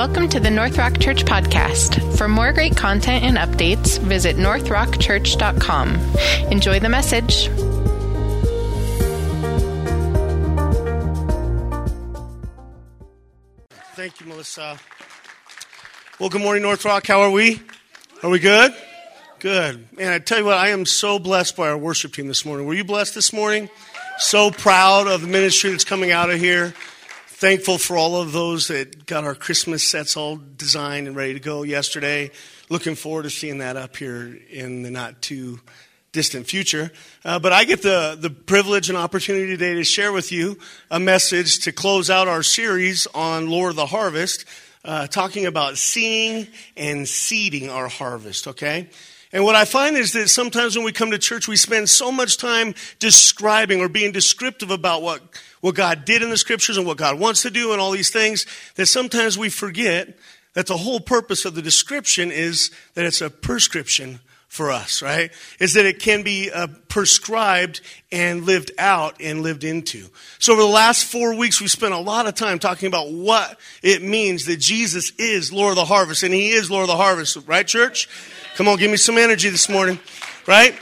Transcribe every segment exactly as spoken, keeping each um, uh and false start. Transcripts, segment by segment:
Welcome to the North Rock Church podcast. For more great content and updates, visit north rock church dot com. Enjoy the message. Thank you, Melissa. Well, good morning, North Rock. How are we? Are we good? Good. Man, I tell you what, I am so blessed by our worship team this morning. Were you blessed this morning? So proud of the ministry that's coming out of here. Thankful for all of those that got our Christmas sets all designed and ready to go yesterday. Looking forward to seeing that up here in the not too distant future. Uh, but I get the, the privilege and opportunity today to share with you a message to close out our series on Lord of the Harvest, uh, talking about seeing and seeding our harvest, okay? And what I find is that sometimes when we come to church, we spend so much time describing or being descriptive about what, what God did in the scriptures and what God wants to do and all these things, that sometimes we forget that the whole purpose of the description is that it's a prescription for us, right? Is that it can be uh, prescribed and lived out and lived into. So over the last four weeks, we've spent a lot of time talking about what it means that Jesus is Lord of the Harvest, and He is Lord of the Harvest, right, church? Come on, give me some energy this morning, right?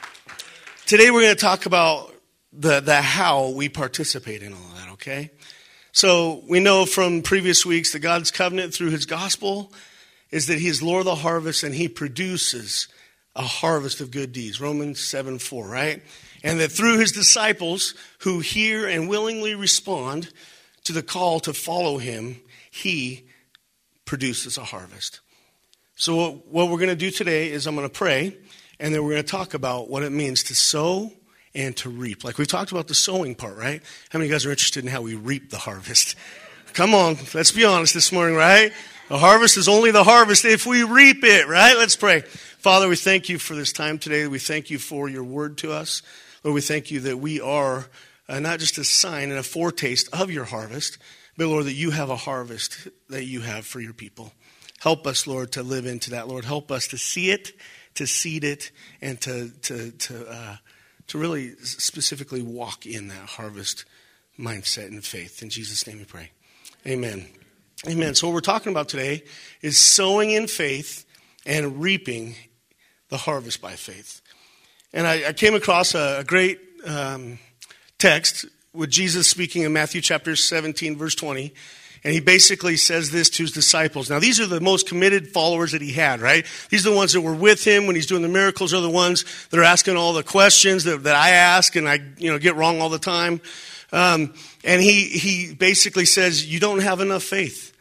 Today we're going to talk about the, the how we participate in all of that, okay? So we know from previous weeks that God's covenant through His gospel is that He is Lord of the harvest and He produces a harvest of good deeds. Romans seven four, right? And that through His disciples who hear and willingly respond to the call to follow Him, He produces a harvest. So what, what we're going to do today is I'm going to pray, and then we're going to talk about what it means to sow and to reap. Like we talked about the sowing part, right? How many of you guys are interested in how we reap the harvest? Come on, let's be honest this morning, right? The harvest is only the harvest if we reap it, right? Let's pray. Father, we thank you for this time today. We thank you for your word to us. Lord, we thank you that we are uh, not just a sign and a foretaste of your harvest, but Lord, that you have a harvest that you have for your people. Help us, Lord, to live into that. Lord, help us to see it, to seed it, and to to to uh, to really specifically walk in that harvest mindset and faith. In Jesus' name we pray. Amen. Amen. So what we're talking about today is sowing in faith and reaping the harvest by faith. And I, I came across a, a great um, text with Jesus speaking in Matthew chapter seventeen, verse twenty. And he basically says this to his disciples. Now, these are the most committed followers that he had, right? These are the ones that were with him when he's doing the miracles, are the ones that are asking all the questions that, that I ask and I, you know, get wrong all the time. Um, and he, he basically says, you don't have enough faith.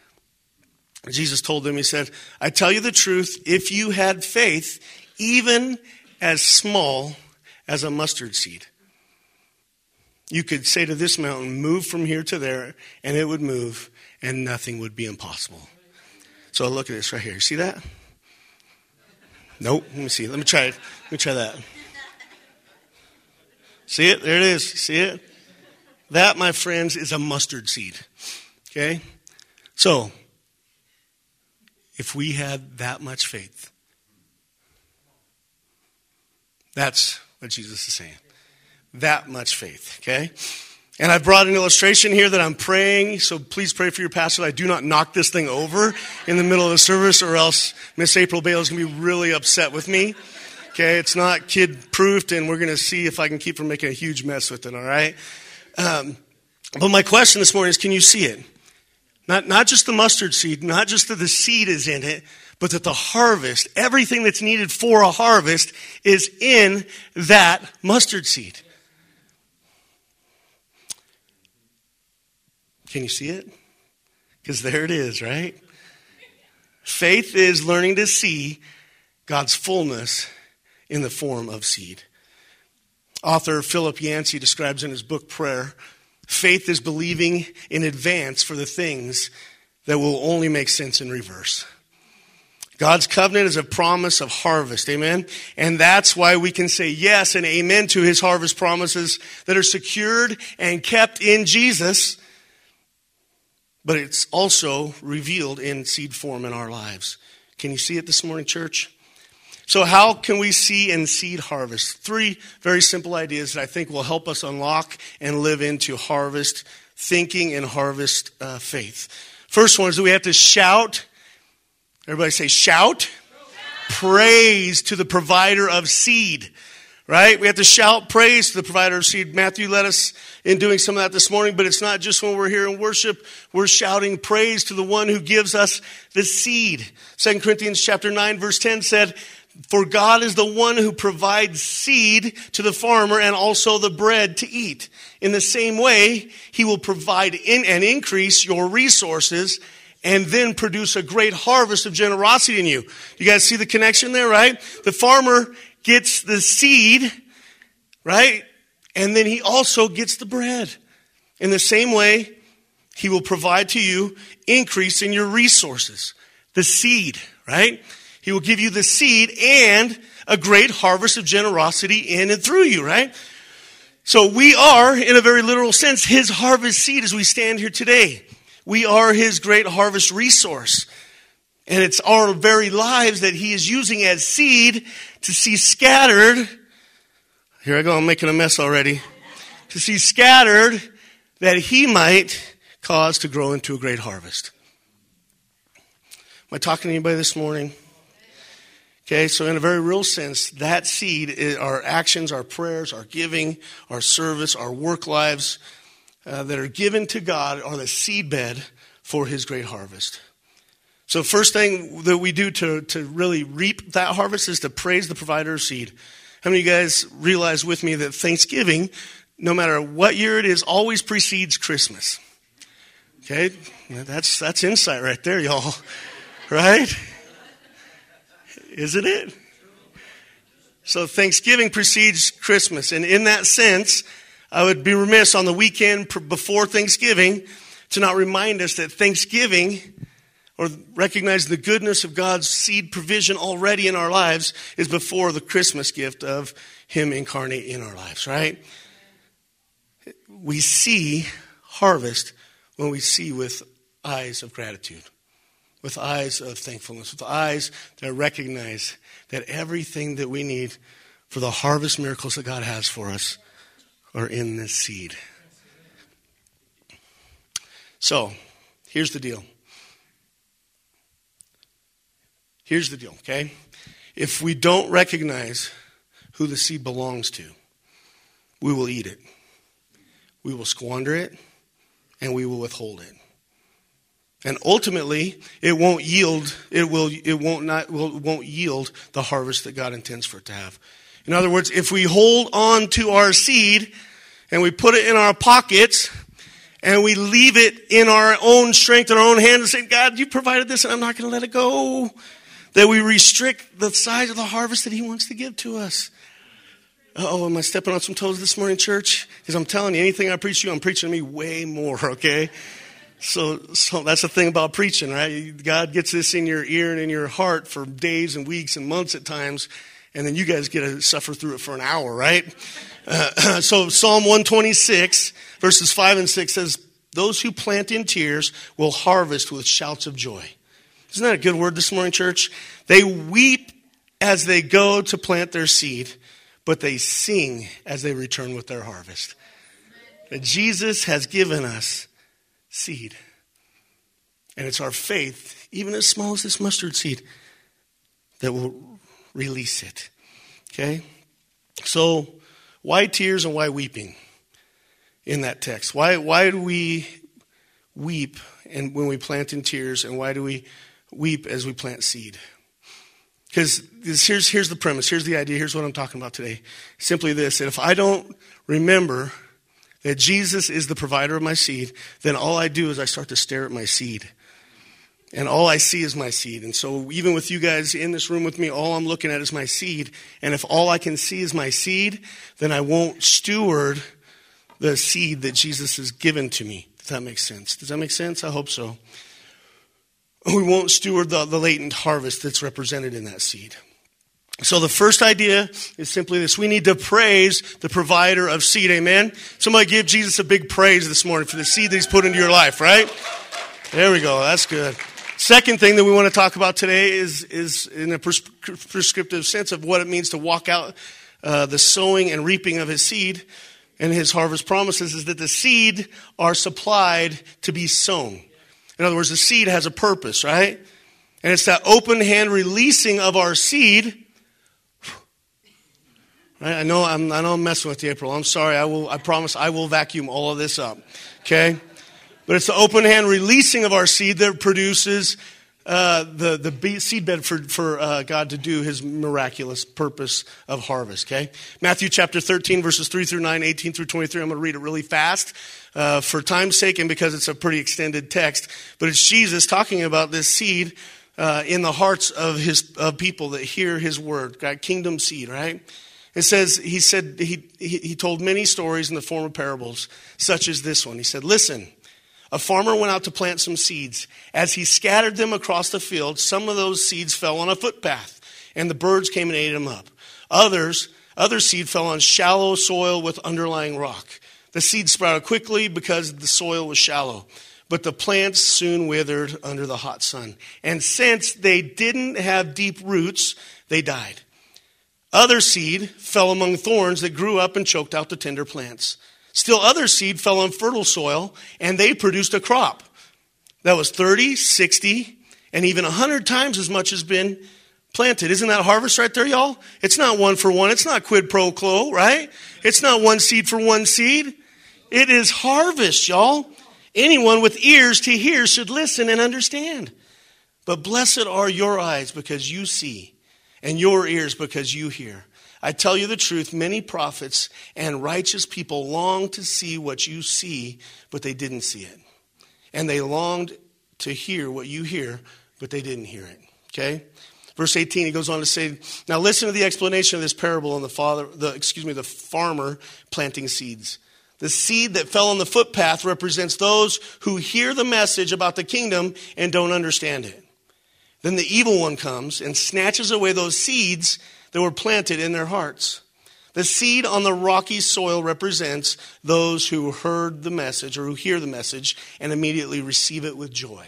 Jesus told them, he said, I tell you the truth, if you had faith, even as small as a mustard seed, you could say to this mountain, move from here to there, and it would move, and nothing would be impossible. So look at this right here. You see that? Nope. Let me see. Let me try it. Let me try that. See it? There it is. See it? That, my friends, is a mustard seed. Okay? So, if we had that much faith, that's what Jesus is saying. That much faith, okay? And I've brought an illustration here that I'm praying, so please pray for your pastor that I do not knock this thing over in the middle of the service, or else Miss April Bale is going to be really upset with me. Okay, it's not kid-proofed, and we're going to see if I can keep from making a huge mess with it, all right? Um, but my question this morning is, can you see it? Not, not just the mustard seed, not just that the seed is in it, but that the harvest, everything that's needed for a harvest, is in that mustard seed. Can you see it? Because there it is, right? Faith is learning to see God's fullness in the form of seed. Author Philip Yancey describes in his book Prayer, faith is believing in advance for the things that will only make sense in reverse. God's covenant is a promise of harvest, amen? And that's why we can say yes and amen to His harvest promises that are secured and kept in Jesus, but it's also revealed in seed form in our lives. Can you see it this morning, church? So how can we see and seed harvest? Three very simple ideas that I think will help us unlock and live into harvest thinking and harvest uh, faith. First one is that we have to shout. Everybody say shout. Shout. Praise to the provider of seed. Right? We have to shout praise to the provider of seed. Matthew led us in doing some of that this morning, but it's not just when we're here in worship. We're shouting praise to the one who gives us the seed. Second Corinthians chapter nine, verse ten said, for God is the one who provides seed to the farmer and also the bread to eat. In the same way, he will provide in and increase your resources and then produce a great harvest of generosity in you. You guys see the connection there, right? The farmer gets the seed, right? And then he also gets the bread. In the same way, he will provide to you increase in your resources. The seed, right? He will give you the seed and a great harvest of generosity in and through you, right? So we are, in a very literal sense, his harvest seed as we stand here today. We are his great harvest resource. And it's our very lives that he is using as seed to see scattered. Here I go, I'm making a mess already. To see scattered that he might cause to grow into a great harvest. Am I talking to anybody this morning? Okay, so in a very real sense, that seed, is our actions, our prayers, our giving, our service, our work lives uh, that are given to God are the seedbed for his great harvest. So first thing that we do to, to really reap that harvest is to praise the provider of seed. How many of you guys realize with me that Thanksgiving, no matter what year it is, always precedes Christmas? Okay, that's that's insight right there, y'all. Right? Isn't it? So Thanksgiving precedes Christmas. And in that sense, I would be remiss on the weekend before Thanksgiving to not remind us that Thanksgiving, or recognize the goodness of God's seed provision already in our lives, is before the Christmas gift of him incarnate in our lives, right? We see harvest when we see with eyes of gratitude, with eyes of thankfulness, with eyes that recognize that everything that we need for the harvest miracles that God has for us are in this seed. So, here's the deal. Here's the deal, okay? If we don't recognize who the seed belongs to, we will eat it. We will squander it, and we will withhold it. And ultimately, it won't yield, it will it won't not will won't yield the harvest that God intends for it to have. In other words, if we hold on to our seed and we put it in our pockets and we leave it in our own strength, in our own hands, and say, God, you provided this and I'm not going to let it go, that we restrict the size of the harvest that he wants to give to us. Uh-oh, am I stepping on some toes this morning, church? Because I'm telling you, anything I preach to you, I'm preaching to me way more, okay? So, so that's the thing about preaching, right? God gets this in your ear and in your heart for days and weeks and months at times, and then you guys get to suffer through it for an hour, right? Uh, so Psalm one twenty-six, verses five and six says, those who plant in tears will harvest with shouts of joy. Isn't that a good word this morning, church? They weep as they go to plant their seed, but they sing as they return with their harvest. That Jesus has given us seed. And it's our faith, even as small as this mustard seed, that will release it. Okay? So, why tears and why weeping in that text? Why why do we weep and when we plant in tears, and why do we weep as we plant seed? Because here's here's the premise, here's the idea, here's what I'm talking about today. Simply this, that if I don't remember that Jesus is the provider of my seed, then all I do is I start to stare at my seed. And all I see is my seed. And so even with you guys in this room with me, all I'm looking at is my seed. And if all I can see is my seed, then I won't steward the seed that Jesus has given to me. Does that make sense? Does that make sense? I hope so. We won't steward the, the latent harvest that's represented in that seed. So the first idea is simply this. We need to praise the provider of seed. Amen? Somebody give Jesus a big praise this morning for the seed that he's put into your life, right? There we go. That's good. Second thing that we want to talk about today is, is in a pres- prescriptive sense of what it means to walk out uh, the sowing and reaping of his seed and his harvest promises, is that the seed are supplied to be sown. In other words, the seed has a purpose, right? And it's that open hand releasing of our seed. Right? I know I'm I know I'm messing with you, April. I'm sorry. I will I promise I will vacuum all of this up. Okay? But it's the open hand releasing of our seed that produces uh, the, the seed bed for, for uh, God to do his miraculous purpose of harvest. Okay? Matthew chapter thirteen, verses three through nine, eighteen through twenty-three. I'm going to read it really fast uh, for time's sake and because it's a pretty extended text. But it's Jesus talking about this seed uh, in the hearts of his of people that hear his word. God, kingdom seed, right? It says, he said, he, he he told many stories in the form of parables, such as this one. He said, listen, a farmer went out to plant some seeds. As he scattered them across the field, some of those seeds fell on a footpath, and the birds came and ate them up. Others, other seed fell on shallow soil with underlying rock. The seed sprouted quickly because the soil was shallow, but the plants soon withered under the hot sun. And since they didn't have deep roots, they died. Other seed fell among thorns that grew up and choked out the tender plants. Still other seed fell on fertile soil, and they produced a crop that was thirty, sixty, and even one hundred times as much has been planted. Isn't that harvest right there, y'all? It's not one for one. It's not quid pro quo, right? It's not one seed for one seed. It is harvest, y'all. Anyone with ears to hear should listen and understand. But blessed are your eyes because you see, and your ears because you hear. I tell you the truth, many prophets and righteous people longed to see what you see, but they didn't see it. And they longed to hear what you hear, but they didn't hear it. Okay? Verse eighteen, he goes on to say, now listen to the explanation of this parable on the father, the excuse me, the farmer planting seeds. The seed that fell on the footpath represents those who hear the message about the kingdom and don't understand it. Then the evil one comes and snatches away those seeds that were planted in their hearts. The seed on the rocky soil represents those who heard the message or who hear the message and immediately receive it with joy.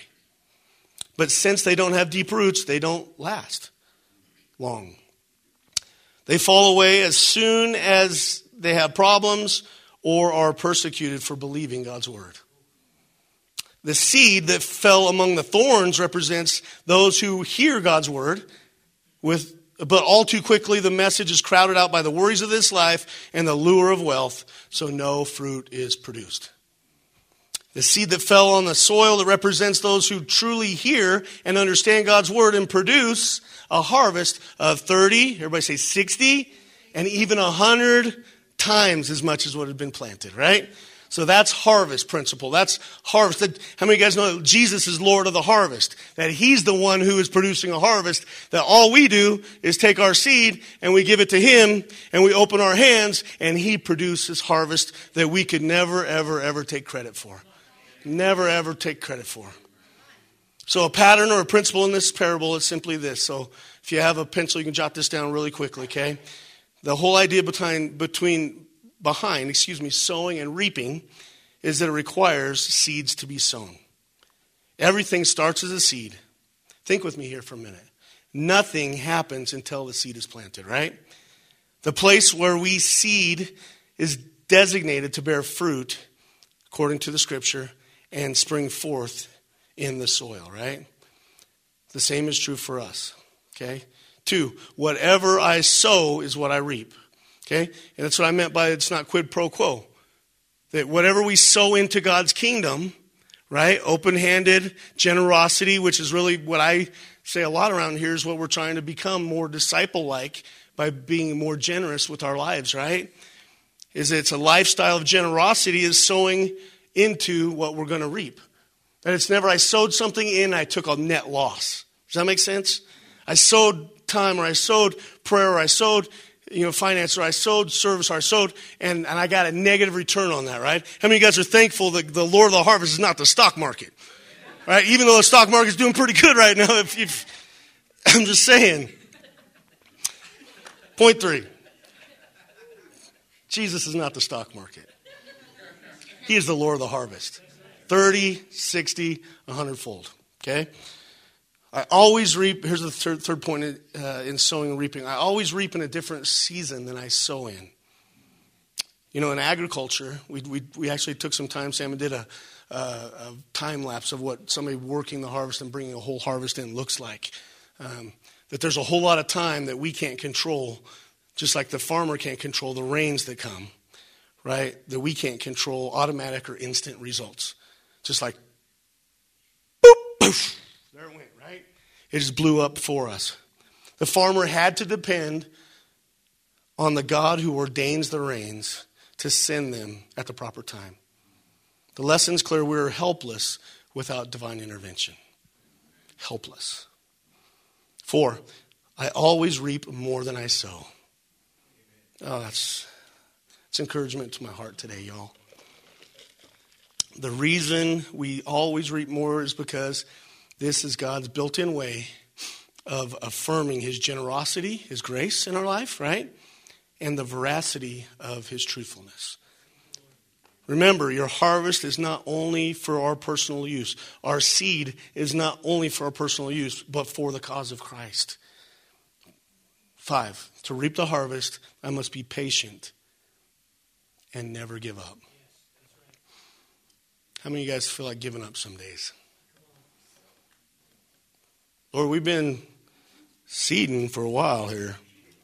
But since they don't have deep roots, they don't last long. They fall away as soon as they have problems or are persecuted for believing God's word. The seed that fell among the thorns represents those who hear God's word, with, but all too quickly the message is crowded out by the worries of this life and the lure of wealth, so no fruit is produced. The seed that fell on the soil that represents those who truly hear and understand God's word and produce a harvest of thirty, everybody say sixty, and even one hundred times as much as what had been planted, right? So that's harvest principle. That's harvest. How many of you guys know that Jesus is Lord of the harvest? That he's the one who is producing a harvest. That all we do is take our seed and we give it to him and we open our hands and he produces harvest that we could never, ever, ever take credit for. Never, ever take credit for. So a pattern or a principle in this parable is simply this. So if you have a pencil, you can jot this down really quickly, okay? The whole idea behind, between, behind, excuse me, sowing and reaping is that it requires seeds to be sown. Everything starts as a seed. Think with me here for a minute. Nothing happens until the seed is planted, right? The place where we seed is designated to bear fruit, according to the scripture, and spring forth in the soil, right? The same is true for us, okay? Two, whatever I sow is what I reap. Okay? And that's what I meant by it's not quid pro quo. That whatever we sow into God's kingdom, right? Open-handed generosity, which is really what I say a lot around here is what we're trying to become more disciple-like by being more generous with our lives, right? Is it's a lifestyle of generosity is sowing into what we're going to reap. That it's never I sowed something in, I took a net loss. Does that make sense? I sowed time, or I sowed prayer, or I sowed, you know, finance, or I sowed service, or I sowed, and, and I got a negative return on that, right? How many of you guys are thankful that the Lord of the harvest is not the stock market, right? Even though the stock market's doing pretty good right now, if, if I'm just saying. Point three. Jesus is not the stock market. He is the Lord of the harvest. thirty, sixty, one hundred fold, okay? I always reap, here's the third, third point in, uh, in sowing and reaping. I always reap in a different season than I sow in. You know, in agriculture, we we we actually took some time, Sam, and did a, a, a time lapse of what somebody working the harvest and bringing a whole harvest in looks like. Um, that there's a whole lot of time that we can't control, just like the farmer can't control the rains that come, right? That we can't control automatic or instant results. Just like, boop, poof, there it went, right? It just blew up for us. The farmer had to depend on the God who ordains the rains to send them at the proper time. The lesson's clear. We're helpless without divine intervention. Helpless. Four, I always reap more than I sow. Oh, that's, that's encouragement to my heart today, y'all. The reason we always reap more is because this is God's built-in way of affirming his generosity, his grace in our life, right? And the veracity of his truthfulness. Remember, your harvest is not only for our personal use. Our seed is not only for our personal use, but for the cause of Christ. Five, to reap the harvest, I must be patient and never give up. How many of you guys feel like giving up some days? Lord, we've been seeding for a while here.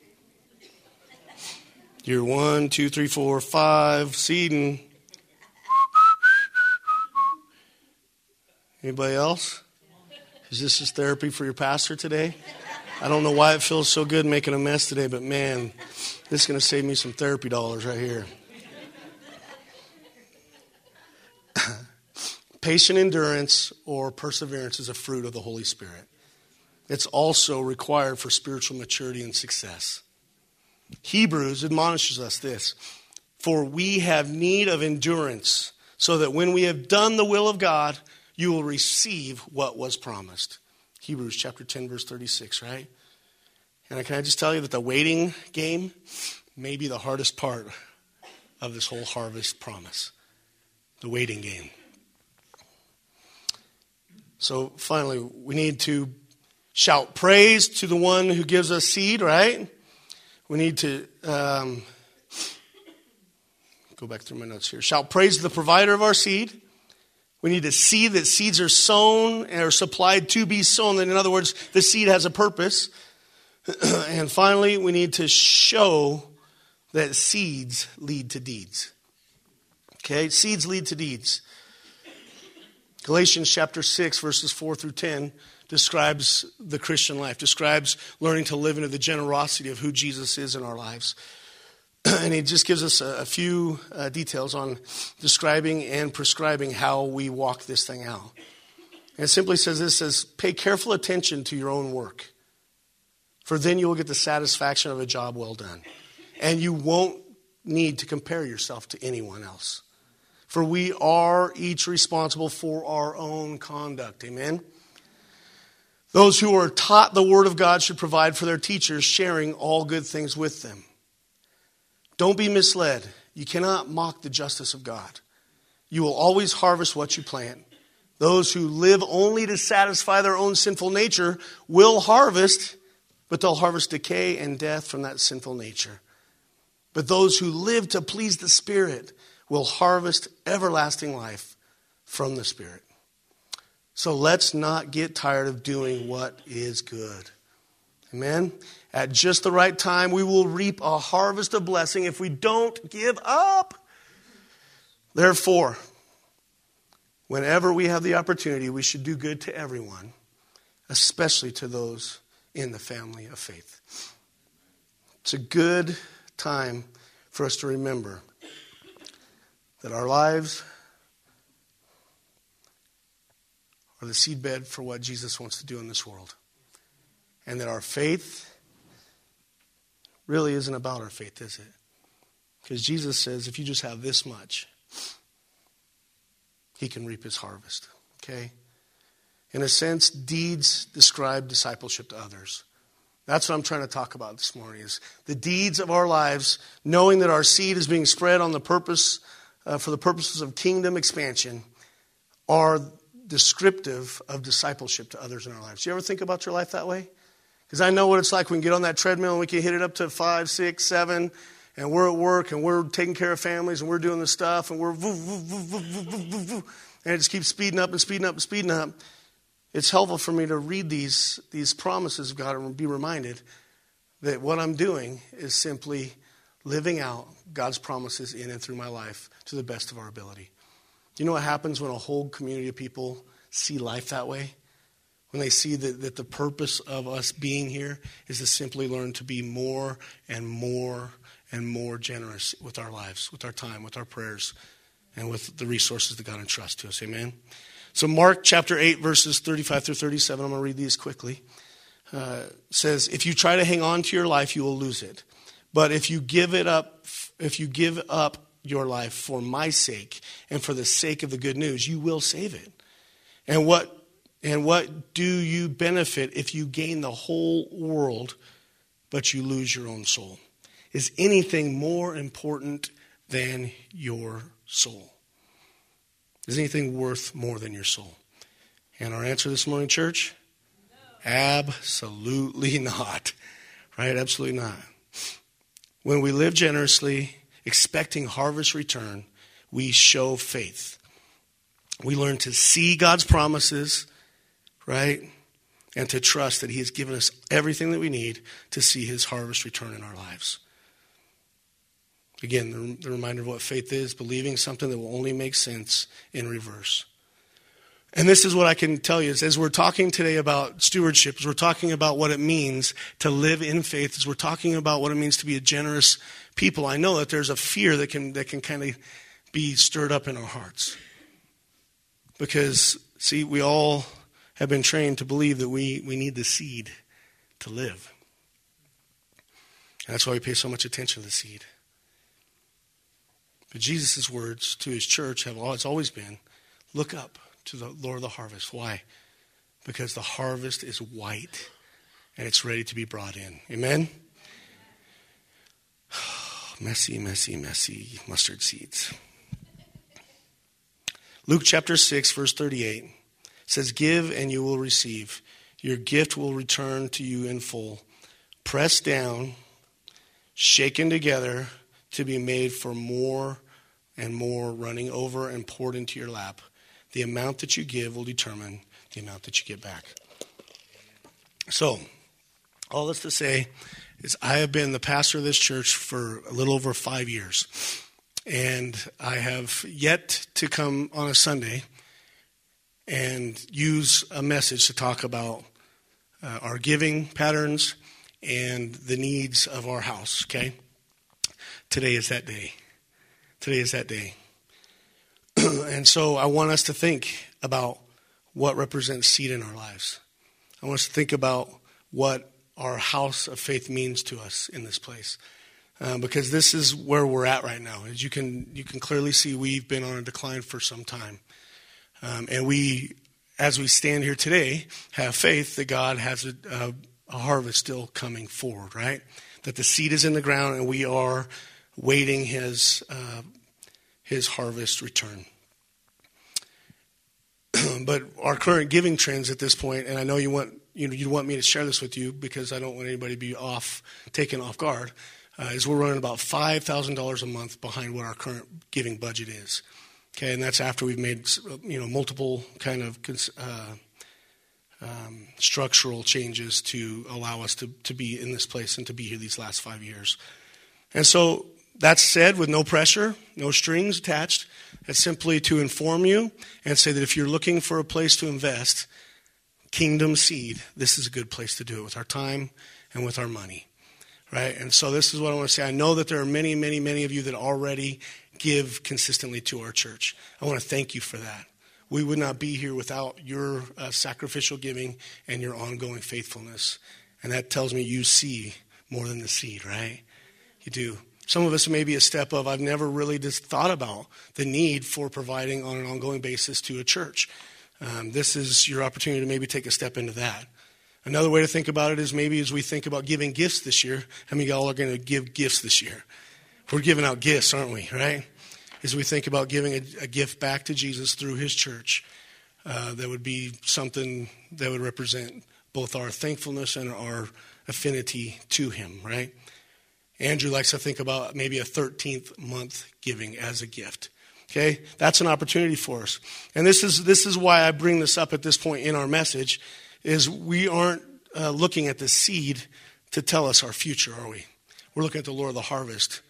Year one, two, three, four, five, seeding. Anybody else? Is this just therapy for your pastor today? I don't know why it feels so good making a mess today, but man, this is going to save me some therapy dollars right here. Patient endurance or perseverance is a fruit of the Holy Spirit. It's also required for spiritual maturity and success. Hebrews admonishes us this: for we have need of endurance, so that when we have done the will of God, you will receive what was promised. Hebrews chapter ten, verse thirty-six, right? And can I just tell you that the waiting game may be the hardest part of this whole harvest promise. The waiting game. So finally, we need to shout praise to the one who gives us seed, right? We need to, um, go back through my notes here. Shout praise to the provider of our seed. We need to see that seeds are sown or supplied to be sown. In other words, the seed has a purpose. And finally, we need to show that seeds lead to deeds. Okay, seeds lead to deeds. Galatians chapter six, verses four through ten describes the Christian life, describes learning to live into the generosity of who Jesus is in our lives. And he just gives us a, a few uh, details on describing and prescribing how we walk this thing out. And it simply says this, says, pay careful attention to your own work, for then you will get the satisfaction of a job well done. And you won't need to compare yourself to anyone else. For we are each responsible for our own conduct. Amen? Those who are taught the word of God should provide for their teachers, sharing all good things with them. Don't be misled. You cannot mock the justice of God. You will always harvest what you plant. Those who live only to satisfy their own sinful nature will harvest, but they'll harvest decay and death from that sinful nature. But those who live to please the Spirit will harvest everlasting life from the Spirit. So let's not get tired of doing what is good. Amen? At just the right time, we will reap a harvest of blessing if we don't give up. Therefore, whenever we have the opportunity, we should do good to everyone, especially to those in the family of faith. It's a good time for us to remember that our lives are the seedbed for what Jesus wants to do in this world. And that our faith really isn't about our faith, is it? Because Jesus says if you just have this much, he can reap his harvest. Okay? In a sense, deeds describe discipleship to others. That's what I'm trying to talk about this morning, is the deeds of our lives, knowing that our seed is being spread on the purpose, uh, for the purposes of kingdom expansion, are descriptive of discipleship to others in our lives. Do you ever think about your life that way? Because I know what it's like when we get on that treadmill and we can hit it up to five, six, seven, and we're at work, and we're taking care of families, and we're doing this stuff, and we're voo, voo, voo, voo, voo, voo, voo, voo, and it just keeps speeding up and speeding up and speeding up, it's helpful for me to read these, these promises of God and be reminded that what I'm doing is simply living out God's promises in and through my life to the best of our ability. Do you know what happens when a whole community of people see life that way? When they see that, that the purpose of us being here is to simply learn to be more and more and more generous with our lives, with our time, with our prayers, and with the resources that God entrusts to us. Amen? So Mark chapter eight, verses thirty-five through thirty-seven, I'm going to read these quickly. Uh, says, if you try to hang on to your life, you will lose it. But if you give it up, if you give up your life for my sake and for the sake of the good news, you will save it. And what and what do you benefit if you gain the whole world, but you lose your own soul? Is anything more important than your soul? Is anything worth more than your soul? And our answer this morning, church? No. Absolutely not. Right? Absolutely not. When we live generously, expecting harvest return, we show faith. We learn to see God's promises, right? And to trust that he has given us everything that we need to see his harvest return in our lives. Again, the, the reminder of what faith is, believing something that will only make sense in reverse. And this is what I can tell you is as we're talking today about stewardship, as we're talking about what it means to live in faith, as we're talking about what it means to be a generous people, I know that there's a fear that can that can kind of be stirred up in our hearts. Because, see, we all have been trained to believe that we, we need the seed to live. And that's why we pay so much attention to the seed. But Jesus' words to his church have always, always been, look up to the Lord of the harvest. Why? Because the harvest is white and it's ready to be brought in. Amen? Messy, messy, messy mustard seeds. Luke chapter six, verse thirty-eight says, give and you will receive. Your gift will return to you in full. Pressed down, shaken together to be made for more and more, running over and poured into your lap. The amount that you give will determine the amount that you get back. So, all this to say is I have been the pastor of this church for a little over five years. And I have yet to come on a Sunday and use a message to talk about uh, our giving patterns and the needs of our house, okay? Today is that day. Today is that day. And so I want us to think about what represents seed in our lives. I want us to think about what our house of faith means to us in this place. Uh, because this is where we're at right now. As you can you can clearly see, we've been on a decline for some time. Um, and we, as we stand here today, have faith that God has a, a, a harvest still coming forward, right? That the seed is in the ground and we are waiting his uh, his harvest return. But our current giving trends at this point, and I know you want you know you want me to share this with you because I don't want anybody to be off taken off guard. Uh, is we're running about five thousand dollars a month behind what our current giving budget is. Okay, and that's after we've made you know multiple kind of uh, um, structural changes to allow us to, to be in this place and to be here these last five years. And so that's said with no pressure, no strings attached. It's simply to inform you and say that if you're looking for a place to invest, Kingdom Seed, this is a good place to do it with our time and with our money. Right? And so this is what I want to say. I know that there are many, many, many of you that already give consistently to our church. I want to thank you for that. We would not be here without your uh, sacrificial giving and your ongoing faithfulness. And that tells me you see more than the seed, right? You do. Some of us may be a step of, I've never really just thought about the need for providing on an ongoing basis to a church. Um, this is your opportunity to maybe take a step into that. Another way to think about it is maybe as we think about giving gifts this year, how many of y'all are going to give gifts this year? We're giving out gifts, aren't we, right? As we think about giving a, a gift back to Jesus through his church, uh, that would be something that would represent both our thankfulness and our affinity to him, right? Andrew likes to think about maybe a thirteenth month giving as a gift. Okay, that's an opportunity for us. And this is this is why I bring this up at this point in our message, is we aren't uh, looking at the seed to tell us our future, are we? We're looking at the Lord of the harvest.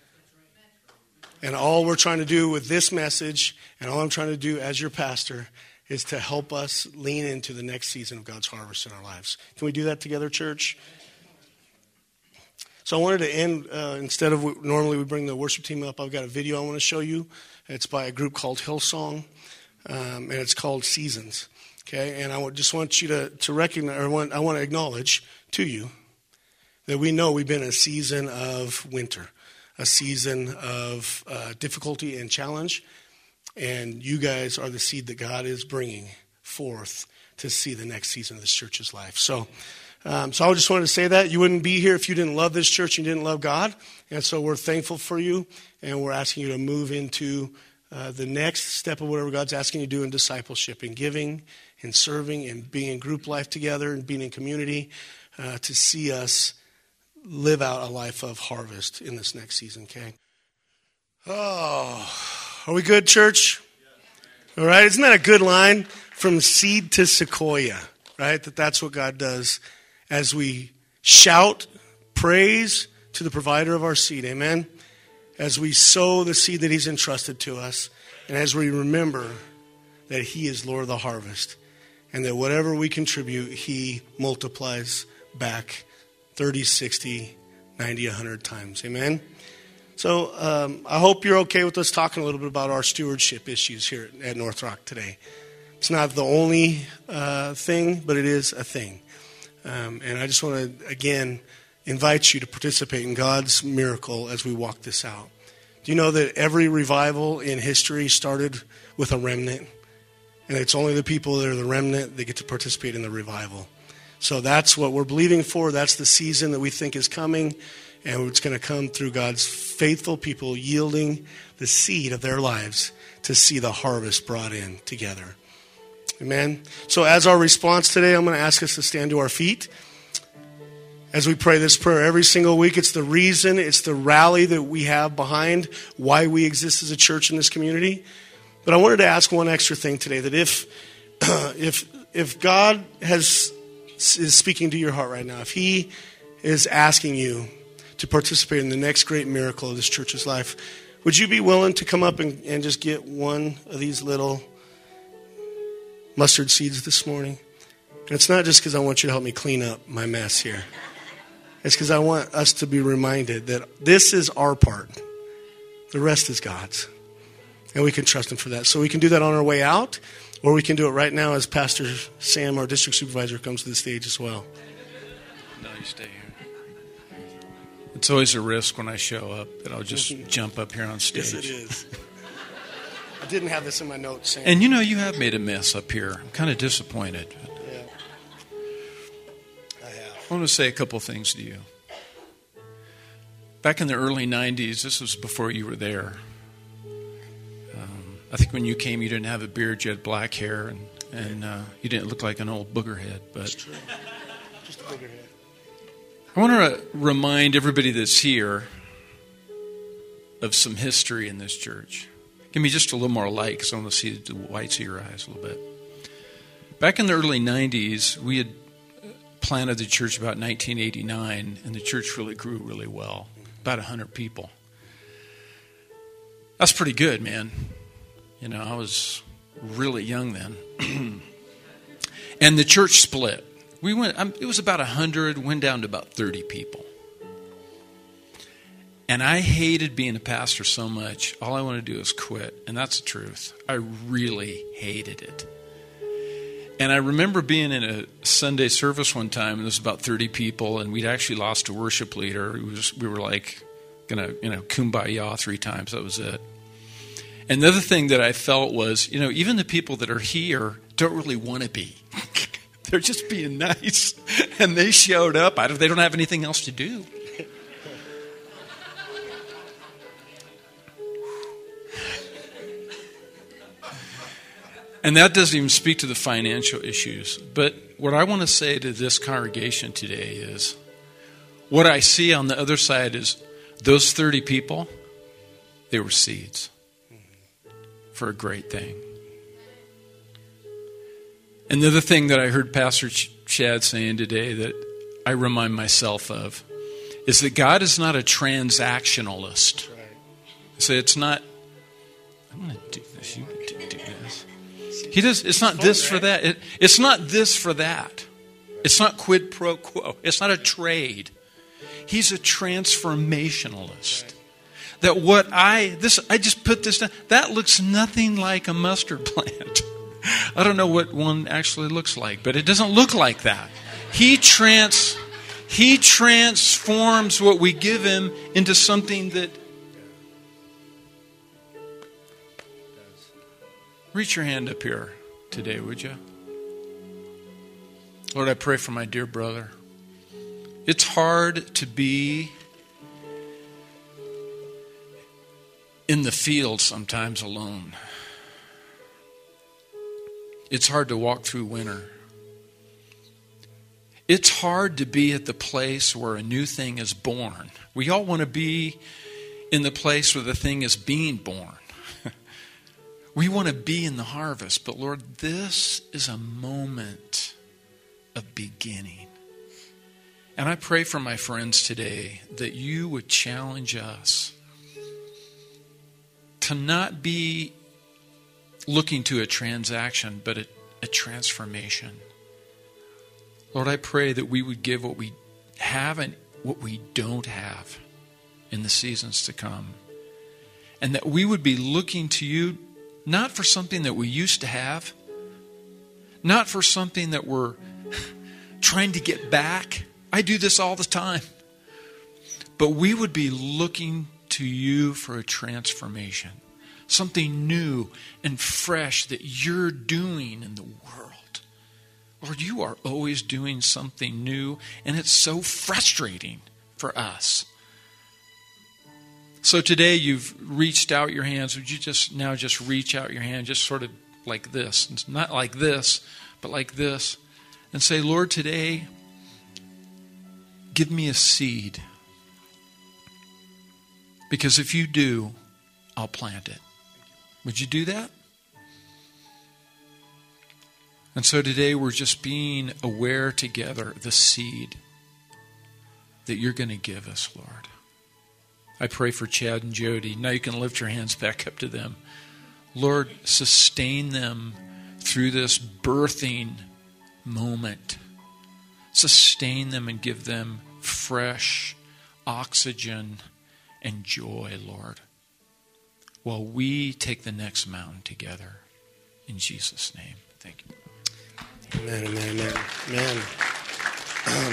And all we're trying to do with this message, and all I'm trying to do as your pastor, is to help us lean into the next season of God's harvest in our lives. Can we do that together, church? So I wanted to end, uh, instead of normally we bring the worship team up, I've got a video I want to show you. It's by a group called Hillsong, um, and it's called Seasons. Okay, and I just want you to, to recognize, or want, I want to acknowledge to you that we know we've been in a season of winter, a season of uh, difficulty and challenge, and you guys are the seed that God is bringing forth to see the next season of this church's life. So, um, so I just wanted to say that. You wouldn't be here if you didn't love this church and you didn't love God, and so we're thankful for you, and we're asking you to move into uh, the next step of whatever God's asking you to do in discipleship, in giving, in serving, and being in group life together, and being in community, uh, to see us live out a life of harvest in this next season, okay? Oh, are we good, church? All right, isn't that a good line? From seed to sequoia, right? That that's what God does as we shout praise to the provider of our seed, amen? As we sow the seed that he's entrusted to us, and as we remember that he is Lord of the harvest, and that whatever we contribute, he multiplies back thirty, sixty, ninety, one hundred times. Amen? So um, I hope you're okay with us talking a little bit about our stewardship issues here at North Rock today. It's not the only uh, thing, but it is a thing. Um, and I just want to, again, invite you to participate in God's miracle as we walk this out. Do you know that every revival in history started with a remnant? And it's only the people that are the remnant that get to participate in the revival. So that's what we're believing for. That's the season that we think is coming. And it's going to come through God's faithful people yielding the seed of their lives to see the harvest brought in together. Amen. So as our response today, I'm going to ask us to stand to our feet. As we pray this prayer every single week, it's the reason, it's the rally that we have behind why we exist as a church in this community. But I wanted to ask one extra thing today, that if if if God has is speaking to your heart right now, if he is asking you to participate in the next great miracle of this church's life, would you be willing to come up and, and just get one of these little mustard seeds this morning? And it's not just because I want you to help me clean up my mess here. It's because I want us to be reminded that this is our part. The rest is God's. And we can trust him for that. So we can do that on our way out, or we can do it right now as Pastor Sam, our district supervisor, comes to the stage as well. No, you stay here. It's always a risk when I show up that I'll just mm-hmm. jump up here on stage. Yes, it is. I didn't have this in my notes, Sam. And you know, you have made a mess up here. I'm kind of disappointed. Yeah, I have. I want to say a couple things to you. Back in the early nineties, this was before you were there. Um, I think when you came, you didn't have a beard, you had black hair, and, and uh, you didn't look like an old boogerhead. But that's true. Just a boogerhead. I want to remind everybody that's here of some history in this church. Give me just a little more light because I want to see the whites of your eyes a little bit. Back in the early nineties, we had planted the church about nineteen eighty-nine, and the church really grew really well, about one hundred people. That's pretty good, man. You know, I was really young then. And the church split. We went. Um, it was about a hundred. Went down to about thirty people. And I hated being a pastor so much. All I wanted to do is quit, and that's the truth. I really hated it. And I remember being in a Sunday service one time, and there was about thirty people, and we'd actually lost a worship leader. It was, we were like gonna, you know, kumbaya three times. That was it. And the other thing that I felt was, you know, even the people that are here don't really want to be. They're just being nice. And they showed up. I don't, they don't have anything else to do. And that doesn't even speak to the financial issues. But what I want to say to this congregation today is, what I see on the other side is Those thirty people, they were seeds for a great thing. And the other thing that I heard Pastor Ch- Chad saying today that I remind myself of is that God is not a transactionalist. Right. So it's not, I'm going to do this, you do, do this. He does, it's not this for that. It, it's not this for that. It's not quid pro quo. It's not a trade. He's a transformationalist. That what I, this, I just put this down, that looks nothing like a mustard plant. I don't know what one actually looks like, but it doesn't look like that. He trans, he transforms what we give him into something that. Reach your hand up here today, would you? Lord, I pray for my dear brother. It's hard to be in the field sometimes alone. It's hard to walk through winter. It's hard to be at the place where a new thing is born. We all want to be in the place where the thing is being born. We want to be in the harvest, but Lord, this is a moment of beginning. And I pray for my friends today that you would challenge us to not be looking to a transaction, but a, a transformation. Lord, I pray that we would give what we have and what we don't have in the seasons to come. And that we would be looking to you not for something that we used to have, not for something that we're trying to get back. I do this all the time. But we would be looking to you for a transformation. Something new and fresh that you're doing in the world. Lord, you are always doing something new, and it's so frustrating for us. So today you've reached out your hands. Would you just now just reach out your hand, just sort of like this. It's not like this, but like this. And say, Lord, today, give me a seed. Because if you do, I'll plant it. Would you do that? And so today we're just being aware together of the seed that you're going to give us, Lord. I pray for Chad and Jody. Now you can lift your hands back up to them. Lord, sustain them through this birthing moment. Sustain them and give them fresh oxygen and joy, Lord, while we take the next mountain together. In Jesus' name, thank you. Amen, amen, amen, amen. Um,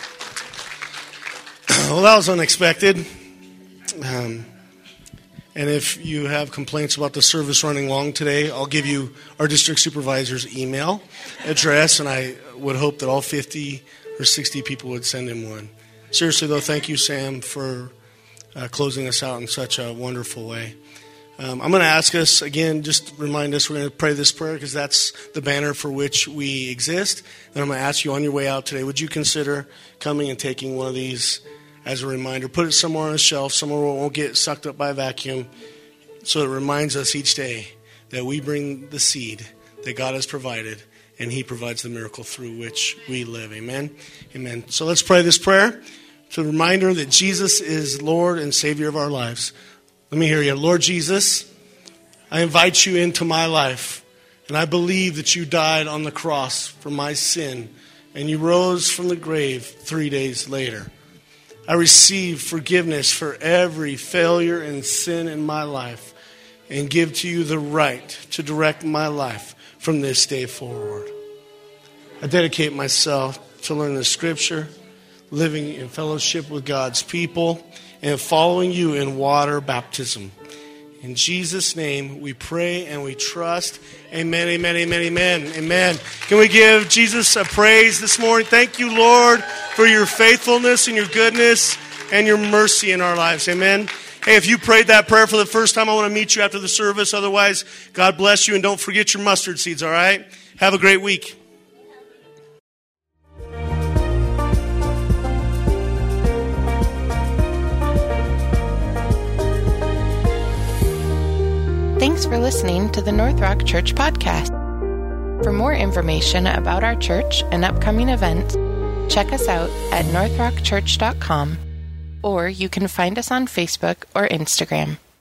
well, that was unexpected. Um, and if you have complaints about the service running long today, I'll give you our district supervisor's email address, and I would hope that all fifty or sixty people would send him one. Seriously, though, thank you, Sam, for uh, closing us out in such a wonderful way. Um, I'm going to ask us, again, just remind us, we're going to pray this prayer because that's the banner for which we exist. And I'm going to ask you on your way out today, would you consider coming and taking one of these as a reminder? Put it somewhere on a shelf, somewhere where it won't get sucked up by a vacuum, so it reminds us each day that we bring the seed that God has provided, and he provides the miracle through which we live. Amen? Amen. So let's pray this prayer. It's a reminder that Jesus is Lord and Savior of our lives. Let me hear you. Lord Jesus, I invite you into my life, and I believe that you died on the cross for my sin, and you rose from the grave three days later. I receive forgiveness for every failure and sin in my life, and give to you the right to direct my life from this day forward. I dedicate myself to learn the Scripture, living in fellowship with God's people, and following you in water baptism. In Jesus' name we pray and we trust. Amen, amen, amen, amen, amen. Can we give Jesus a praise this morning? Thank you, Lord, for your faithfulness and your goodness and your mercy in our lives. Amen. Hey, if you prayed that prayer for the first time, I want to meet you after the service. Otherwise, God bless you, and don't forget your mustard seeds, all right? Have a great week. Thanks for listening to the North Rock Church Podcast. For more information about our church and upcoming events, check us out at north rock church dot com, or you can find us on Facebook or Instagram.